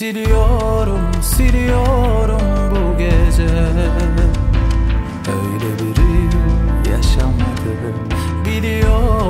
Siliyorum, siliyorum bu gece. Öyle bir yaşamadım, biliyorum.